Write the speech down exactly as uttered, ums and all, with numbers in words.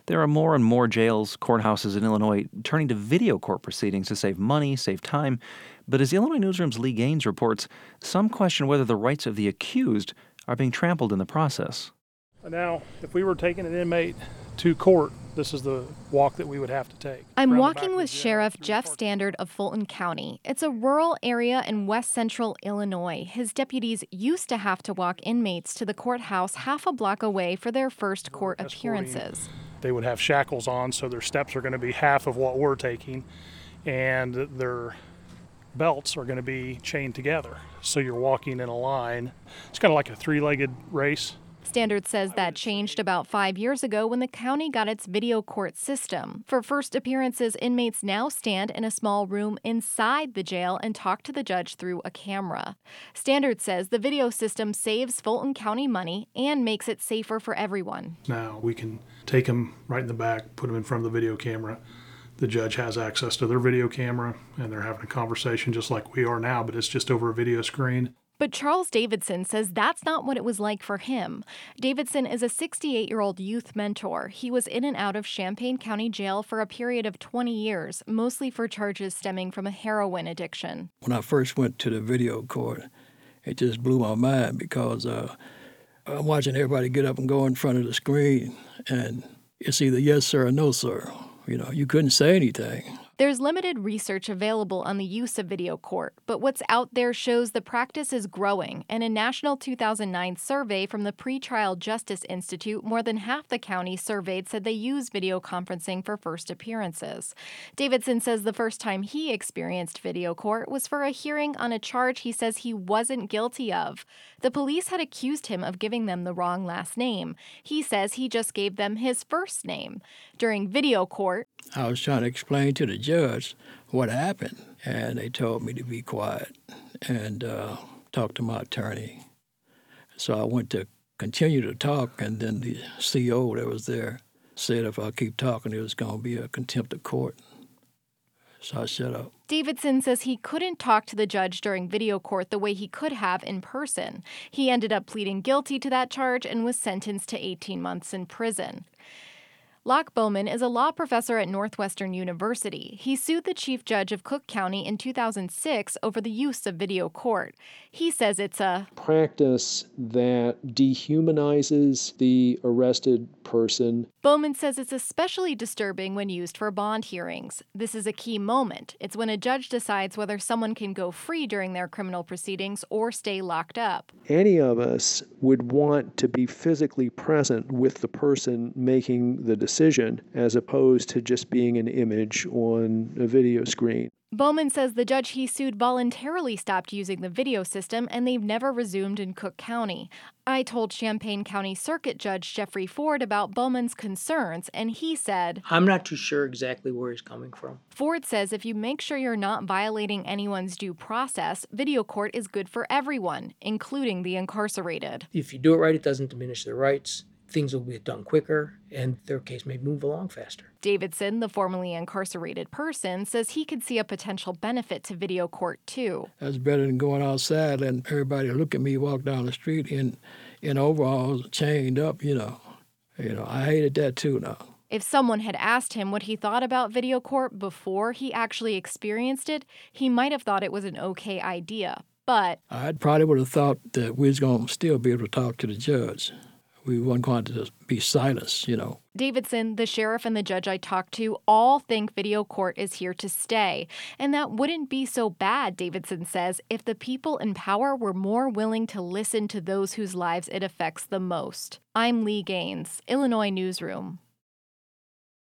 There are more and more jails, courthouses in Illinois turning to video court proceedings to save money, save time. But as Illinois Newsroom's Lee Gaines reports, some question whether the rights of the accused are being trampled in the process. Now, if we were taking an inmate to court, this is the walk that we would have to take. I'm walking with Sheriff Jeff Standard of Fulton County. It's a rural area in west central Illinois. His deputies used to have to walk inmates to the courthouse half a block away for their first court appearances. They would have shackles on, so their steps are going to be half of what we're taking, and their belts are going to be chained together. So you're walking in a line. It's kind of like a three-legged race. Standard says that changed about five years ago when the county got its video court system. For first appearances, inmates now stand in a small room inside the jail and talk to the judge through a camera. Standard says the video system saves Fulton County money and makes it safer for everyone. Now we can take them right in the back, put them in front of the video camera. The judge has access to their video camera, and they're having a conversation just like we are now, but it's just over a video screen. But Charles Davidson says that's not what it was like for him. Davidson is a sixty-eight-year-old youth mentor. He was in and out of Champaign County Jail for a period of twenty years, mostly for charges stemming from a heroin addiction. When I first went to the video court, it just blew my mind because uh, I'm watching everybody get up and go in front of the screen, and it's either yes, sir, or no, sir. You know, you couldn't say anything. There's limited research available on the use of video court, but what's out there shows the practice is growing. In a national two thousand nine survey from the Pretrial Justice Institute, more than half the counties surveyed said they use video conferencing for first appearances. Davidson says the first time he experienced video court was for a hearing on a charge he says he wasn't guilty of. The police had accused him of giving them the wrong last name. He says he just gave them his first name. During video court, I was trying to explain to the judge what happened, and they told me to be quiet and uh, talk to my attorney. So I went to continue to talk, and then the C O that was there said if I keep talking, it was going to be a contempt of court. So I shut up. Davidson says he couldn't talk to the judge during video court the way he could have in person. He ended up pleading guilty to that charge and was sentenced to eighteen months in prison. Locke Bowman is a law professor at Northwestern University. He sued the chief judge of Cook County in two thousand six over the use of video court. He says it's a practice that dehumanizes the arrested person. Bowman says it's especially disturbing when used for bond hearings. This is a key moment. It's when a judge decides whether someone can go free during their criminal proceedings or stay locked up. Any of us would want to be physically present with the person making the decision, as opposed to just being an image on a video screen. Bowman says the judge he sued voluntarily stopped using the video system, and they've never resumed in Cook County. I told Champaign County Circuit Judge Jeffrey Ford about Bowman's concerns, and he said, I'm not too sure exactly where he's coming from. Ford says if you make sure you're not violating anyone's due process, video court is good for everyone, including the incarcerated. If you do it right, it doesn't diminish their rights. Things will be done quicker, and their case may move along faster. Davidson, the formerly incarcerated person, says he could see a potential benefit to video court, too. That's better than going outside and everybody look at me walk down the street in, in overalls, chained up, you know. You know, I hated that, too, now. If someone had asked him what he thought about video court before he actually experienced it, he might have thought it was an okay idea, but I probably would have thought that we was going to still be able to talk to the judge. We weren't going to just be silenced, you know. Davidson, the sheriff, and the judge I talked to all think video court is here to stay. And that wouldn't be so bad, Davidson says, if the people in power were more willing to listen to those whose lives it affects the most. I'm Lee Gaines, Illinois Newsroom.